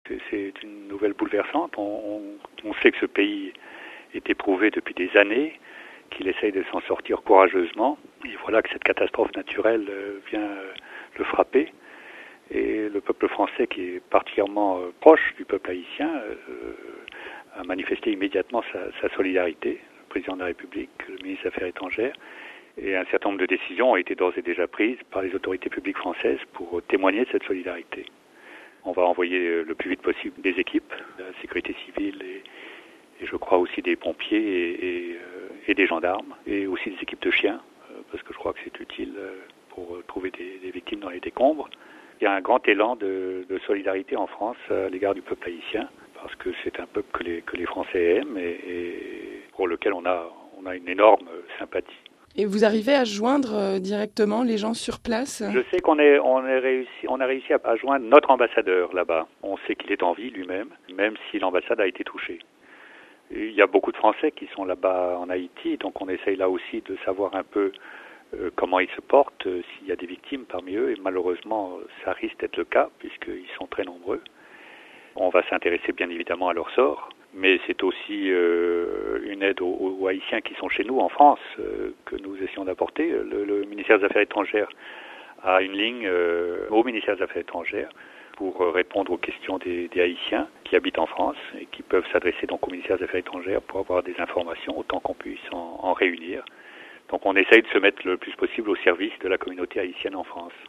c'est une nouvelle bouleversante. On sait que ce pays est éprouvé depuis des années, qu'il essaye de s'en sortir courageusement. Et voilà que cette catastrophe naturelle vient le frapper. Et le peuple français, qui est particulièrement proche du peuple haïtien, a manifesté immédiatement sa solidarité. Le président de la République, le ministre des Affaires étrangères, et un certain nombre de décisions ont été d'ores et déjà prises par les autorités publiques françaises pour témoigner de cette solidarité. On va envoyer le plus vite possible des équipes, la sécurité civile et je crois aussi des pompiers et des gendarmes, et aussi des équipes de chiens, parce que je crois que c'est utile pour trouver des victimes dans les décombres. Il y a un grand élan de solidarité en France à l'égard du peuple haïtien, parce que c'est un peuple que les Français aiment et pour lequel on a une énorme sympathie. Et vous arrivez à joindre directement les gens sur place? Je sais qu'on a réussi à joindre notre ambassadeur là-bas. On sait qu'il est en vie lui-même, même si l'ambassade a été touchée. Et il y a beaucoup de Français qui sont là-bas en Haïti, donc on essaye là aussi de savoir un peu comment ils se portent, s'il y a des victimes parmi eux, et malheureusement ça risque d'être le cas puisqu'ils sont très nombreux. On va s'intéresser bien évidemment à leur sort, mais c'est aussi une aide aux Haïtiens qui sont chez nous en France que nous essayons d'apporter. Le ministère des Affaires étrangères a une ligne au ministère des Affaires étrangères pour répondre aux questions des Haïtiens qui habitent en France et qui peuvent s'adresser donc au ministère des Affaires étrangères pour avoir des informations autant qu'on puisse en réunir. Donc on essaye de se mettre le plus possible au service de la communauté haïtienne en France.